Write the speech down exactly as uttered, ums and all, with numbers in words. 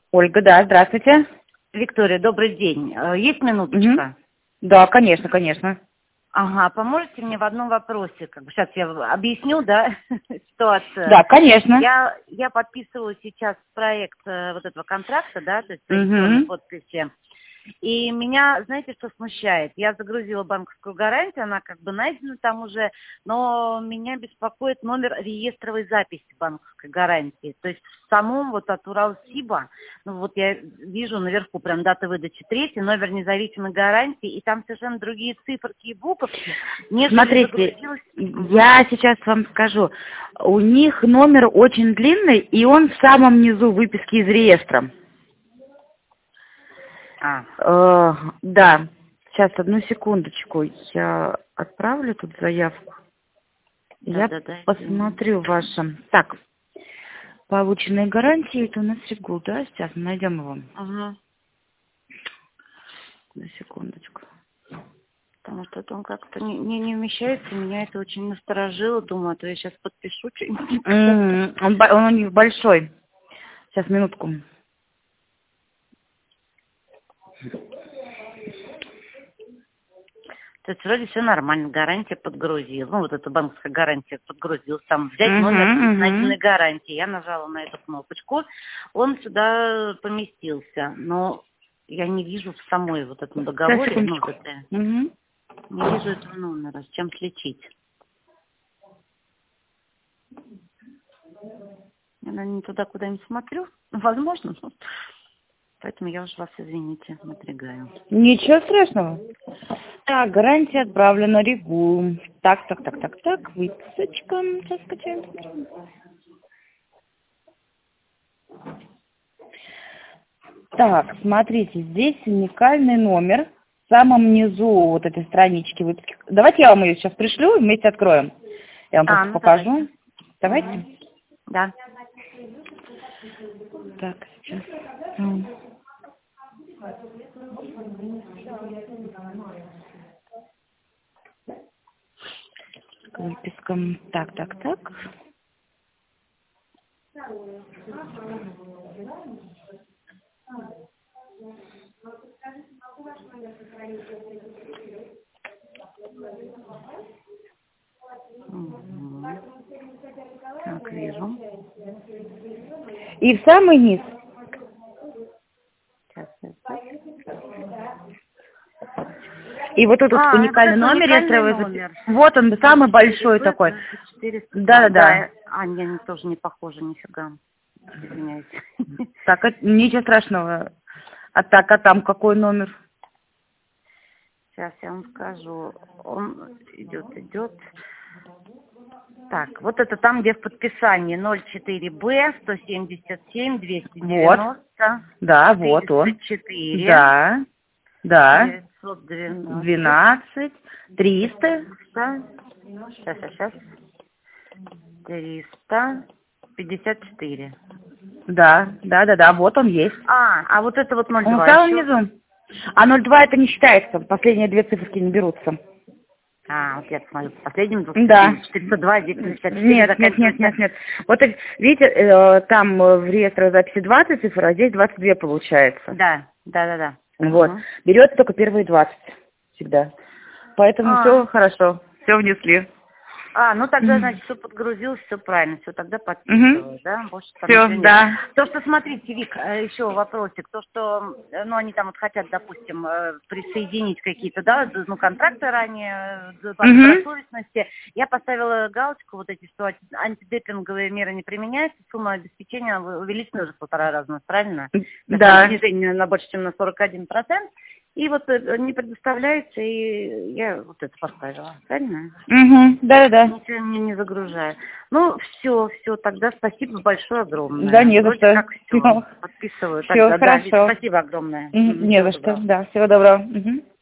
Ольга, да, здравствуйте. Виктория, добрый день. Э, Есть минуточка? Мгм. Да, конечно, конечно. Ага, поможете мне в одном вопросе? Как бы сейчас я в- объясню, да, ситуацию. Да, конечно. Я, я подписываю сейчас проект э, вот этого контракта, да, то есть по электронной Угу. подписи. И меня, знаете, что смущает? Я загрузила банковскую гарантию, она как бы найдена там уже, но меня беспокоит номер реестровой записи банковской гарантии. То есть в самом вот от Уралсиба, ну вот я вижу наверху прям дата выдачи третий, номер независимой гарантии, и там совершенно другие циферки и буковки, нежели Смотрите, загрузилась. я сейчас вам скажу. У них номер очень длинный, и он в самом низу выписки из реестра. А, Э, да, сейчас, одну секундочку. Я отправлю тут заявку. Я да-да-да. посмотрю ваши. Так, полученные гарантии. Это у нас Регул, да? Сейчас мы найдем его. Ага. На секундочку. Потому что он как-то не, не, не вмещается, меня это очень насторожило. Думаю, а то я сейчас подпишу что-нибудь. М, Он, бо- он у них большой. Сейчас, минутку. То есть вроде все нормально, гарантия подгрузил. Ну, вот эта банковская гарантия подгрузил. Там взять Угу, номер угу. найденной гарантии. Я нажала на эту кнопочку. Он сюда поместился. Но я не вижу в самой вот этом Сейчас, договоре, ну, вот секундочку. это, Угу. не вижу этого номера. С чем сличить? Я, наверное, не туда куда-нибудь смотрю. Ну, возможно. но- Поэтому я уж вас, извините, напрягаю. Ничего страшного. Так, гарантия отправлена Регул. Так, так, так, так, так. Выписочка. Сейчас скачаем. Так, смотрите, здесь уникальный номер. В самом низу вот этой странички выписки. Давайте я вам ее сейчас пришлю, и вместе откроем. Я вам А, просто ну покажу. давайте. Давайте. Угу. Да. Так, сейчас. М. Выписка. Так, так, так. Угу. Так, вижу. И в самый низ. Сейчас, сейчас. И вот этот А, вот уникальный это номер уникальный реестровой записи. номер. Вот он, самый большой такой. четыреста два. Да-да-да. Да, а, не, они тоже не похожи, нифига. Извиняюсь. Так, это ничего страшного. А так, а там какой номер? Сейчас я вам скажу. Он идет, идет. Так, вот это там, где в подписании ноль четыре бэ сто семьдесят семь двести Вот. девяносто Да, вот он. четыреста четыре Да. Да. девятьсот двенадцать. Двенадцать. Триста. Сейчас, сейчас, сейчас. триста пятьдесят четыре. Да, да, да, да, вот он есть. А, а вот это вот ноль Он в два самом еще. низу. А ноль два это не считается. Последние две циферки не берутся. А, вот я посмотрю, по последним Да. четыреста два, девятьсот пятьдесят четыре Нет, нет, нет, нет, нет. Вот э, видите, э, там э, в реестре записи двадцать цифр, а здесь двадцать две получается. Да, да, да, да. Вот. Угу. Берется только первые двадцать всегда. Поэтому А, все хорошо. Все внесли. а, ну тогда, Угу. значит, все подгрузилось, все правильно, все, тогда подписываю, да, больше там Все, ничего нет. да. То, что, смотрите, Вик, э, еще вопросик, то, что, э, ну, они там вот хотят, допустим, э, присоединить какие-то, да, д- ну, контракты ранее, э, по Угу. добросовестности, я поставила галочку, вот эти, что анти- антидемпинговые меры не применяются, сумма обеспечения вы- увеличена уже в полтора раза, у нас, правильно? То есть там Да. снижение на больше, чем на сорок один процент. И вот э, не предоставляется, и я вот это поставила, правильно? Угу. Да, да, да. Ничего мне не загружаю. Ну, все, все, тогда спасибо большое, огромное. Да, не за Вроде что. как все. Подписываю Все тогда. Да, Вик, хорошо. спасибо огромное. Мгм. Мгм, Не всего за что. доброго. Да, всего доброго. Мгм.